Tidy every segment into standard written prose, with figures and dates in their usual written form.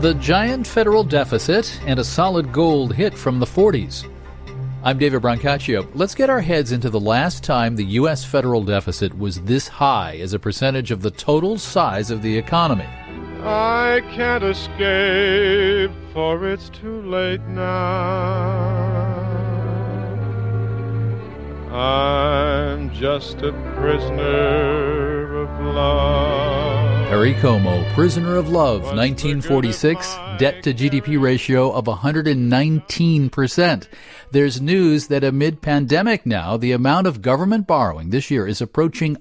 The giant federal deficit and a solid gold hit from the 40s. I'm David Brancaccio. Let's get our heads into the last time the U.S. federal deficit was this high as a percentage of the total size of the economy. I can't escape, for it's too late now. I'm just a prisoner of love. Perry Como, Prisoner of Love, 1946, debt to GDP ratio of 119%. There's news that amid pandemic now, the amount of government borrowing this year is approaching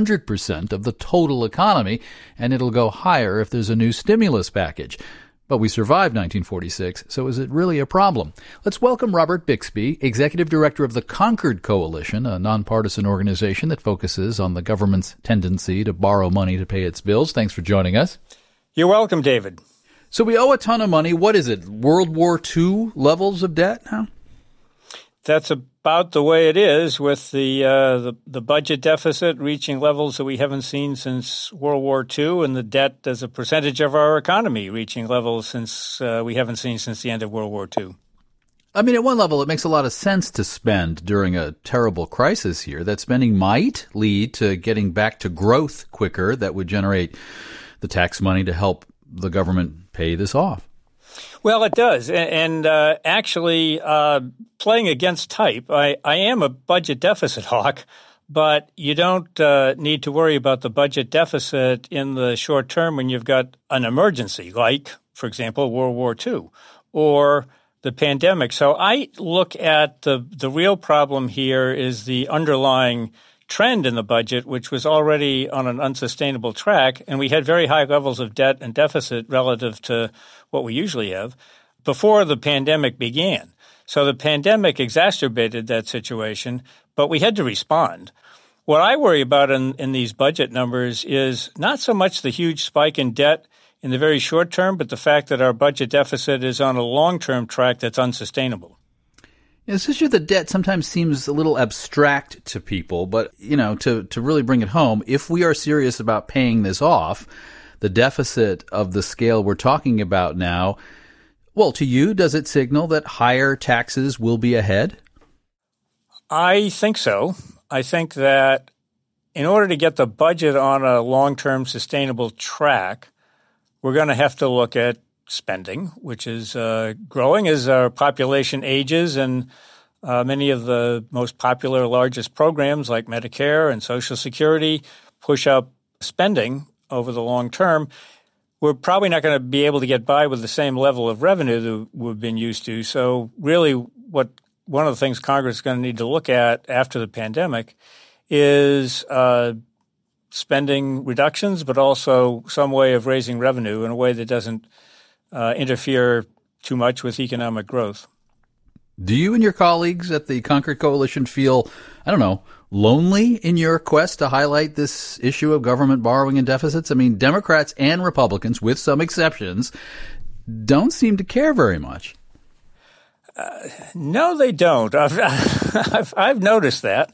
100% of the total economy, and it'll go higher if there's a new stimulus package. But we survived 1946, so is it really a problem? Let's welcome Robert Bixby, Executive Director of the Concord Coalition, a nonpartisan organization that focuses on the government's tendency to borrow money to pay its bills. Thanks for joining us. You're welcome, David. So we owe a ton of money. What is it, World War II levels of debt now? That's about the way it is, with the budget deficit reaching levels that we haven't seen since World War II, and the debt as a percentage of our economy reaching levels since we haven't seen since the end of World War II. I mean, at one level, it makes a lot of sense to spend during a terrible crisis here. That spending might lead to getting back to growth quicker that would generate the tax money to help the government pay this off. Well, it does. And actually, playing against type, I am a budget deficit hawk, but you don't need to worry about the budget deficit in the short term when you've got an emergency, like, for example, World War II or the pandemic. So I look at the real problem here is the underlying trend in the budget, which was already on an unsustainable track, and we had very high levels of debt and deficit relative to what we usually have before the pandemic began. So the pandemic exacerbated that situation, but we had to respond. What I worry about in these budget numbers is not so much the huge spike in debt in the very short term, but the fact that our budget deficit is on a long-term track that's unsustainable. This issue of the debt sometimes seems a little abstract to people, but, to really bring it home, if we are serious about paying this off, the deficit of the scale we're talking about now, well, to you, does it signal that higher taxes will be ahead? I think so. I think that in order to get the budget on a long-term sustainable track, we're going to have to look at spending, which is growing as our population ages, and many of the most popular, largest programs like Medicare and Social Security push up spending over the long term. We're probably not going to be able to get by with the same level of revenue that we've been used to. So really one of the things Congress is going to need to look at after the pandemic is spending reductions, but also some way of raising revenue in a way that doesn't interfere too much with economic growth. Do you and your colleagues at the Concord Coalition feel, lonely in your quest to highlight this issue of government borrowing and deficits? I mean, Democrats and Republicans, with some exceptions, don't seem to care very much. No, they don't. I've noticed that.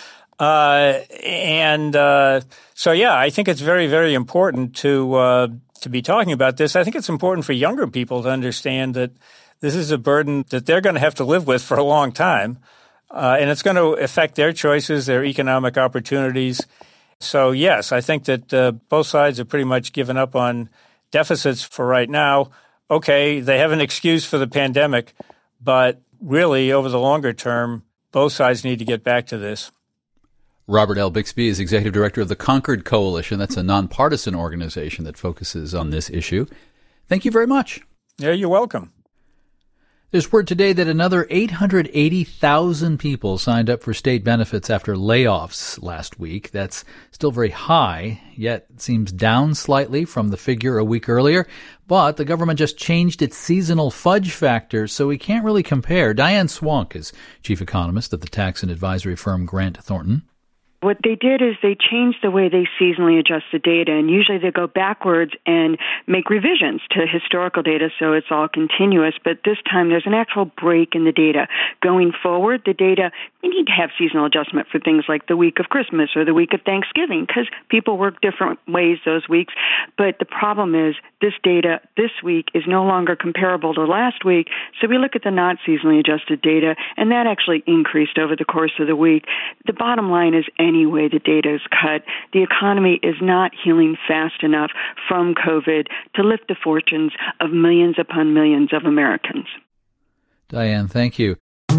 So, I think it's very, very important to be talking about this. I think it's important for younger people to understand that this is a burden that they're going to have to live with for a long time, and it's going to affect their choices, their economic opportunities. So, yes, I think that both sides have pretty much given up on deficits for right now. Okay, they have an excuse for the pandemic, but really, over the longer term, both sides need to get back to this. Robert L. Bixby is Executive Director of the Concord Coalition. That's a nonpartisan organization that focuses on this issue. Thank you very much. Yeah, you're welcome. There's word today that another 880,000 people signed up for state benefits after layoffs last week. That's still very high, yet it seems down slightly from the figure a week earlier. But the government just changed its seasonal fudge factor, so we can't really compare. Diane Swonk is chief economist at the tax and advisory firm Grant Thornton. What they did is they changed the way they seasonally adjust the data, and usually they go backwards and make revisions to historical data so it's all continuous, but this time there's an actual break in the data. Going forward, the data, we need to have seasonal adjustment for things like the week of Christmas or the week of Thanksgiving because people work different ways those weeks, but the problem is this data this week is no longer comparable to last week, so we look at the not seasonally adjusted data, and that actually increased over the course of the week. The bottom line is anyway the data is cut, the economy is not healing fast enough from COVID to lift the fortunes of millions upon millions of Americans. Diane, thank you.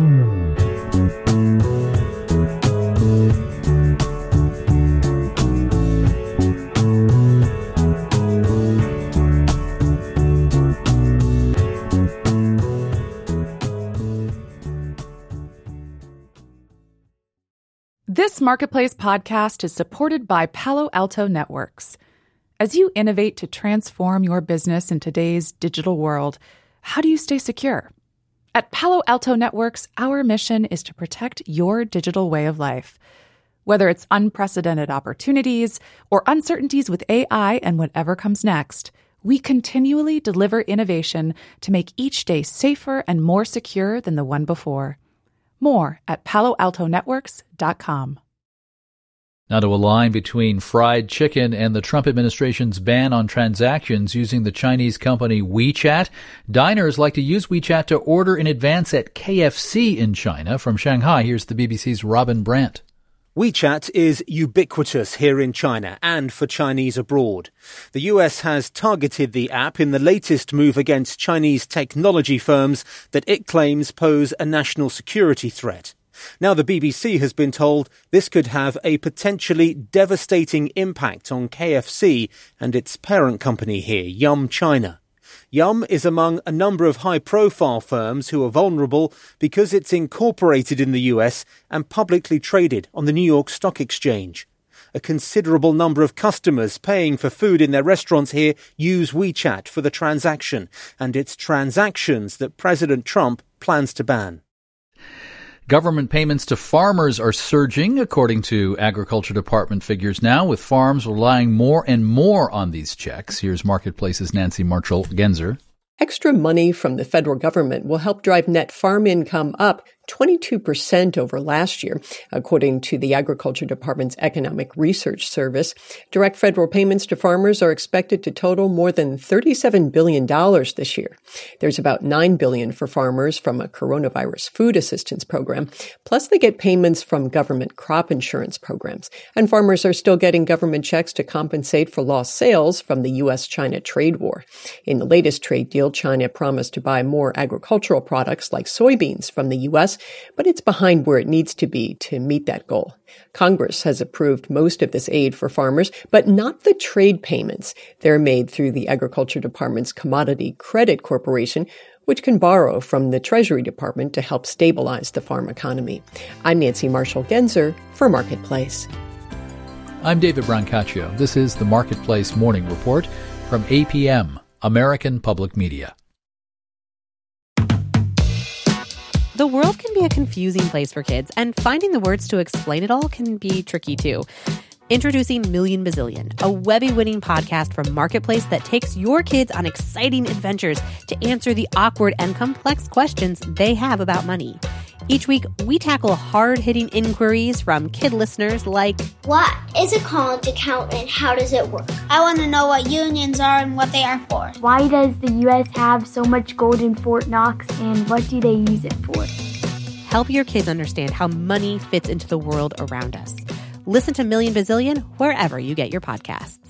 This Marketplace podcast is supported by Palo Alto Networks. As you innovate to transform your business in today's digital world, how do you stay secure? At Palo Alto Networks, our mission is to protect your digital way of life. Whether it's unprecedented opportunities or uncertainties with AI and whatever comes next, we continually deliver innovation to make each day safer and more secure than the one before. More at paloaltonetworks.com. Now to a line between fried chicken and the Trump administration's ban on transactions using the Chinese company WeChat. Diners like to use WeChat to order in advance at KFC in China. From Shanghai, here's the BBC's Robin Brandt. WeChat is ubiquitous here in China and for Chinese abroad. The US has targeted the app in the latest move against Chinese technology firms that it claims pose a national security threat. Now the BBC has been told this could have a potentially devastating impact on KFC and its parent company here, Yum China. Yum is among a number of high-profile firms who are vulnerable because it's incorporated in the US and publicly traded on the New York Stock Exchange. A considerable number of customers paying for food in their restaurants here use WeChat for the transaction, and it's transactions that President Trump plans to ban. Government payments to farmers are surging, according to Agriculture Department figures now, with farms relying more and more on these checks. Here's Marketplace's Nancy Marshall-Genzer. Extra money from the federal government will help drive net farm income up 22% over last year, according to the Agriculture Department's Economic Research Service. Direct federal payments to farmers are expected to total more than $37 billion this year. There's about $9 billion for farmers from a coronavirus food assistance program. Plus, they get payments from government crop insurance programs. And farmers are still getting government checks to compensate for lost sales from the U.S.-China trade war. In the latest trade deal, China promised to buy more agricultural products like soybeans from the U.S., but it's behind where it needs to be to meet that goal. Congress has approved most of this aid for farmers, but not the trade payments. They're made through the Agriculture Department's Commodity Credit Corporation, which can borrow from the Treasury Department to help stabilize the farm economy. I'm Nancy Marshall-Genzer for Marketplace. I'm David Brancaccio. This is the Marketplace Morning Report from APM, American Public Media. The world can be a confusing place for kids, and finding the words to explain it all can be tricky too. Introducing Million Bazillion, a Webby-winning podcast from Marketplace that takes your kids on exciting adventures to answer the awkward and complex questions they have about money. Each week, we tackle hard-hitting inquiries from kid listeners like, what is a college account and how does it work? I want to know what unions are and what they are for. Why does the U.S. have so much gold in Fort Knox and what do they use it for? Help your kids understand how money fits into the world around us. Listen to Million Bazillion wherever you get your podcasts.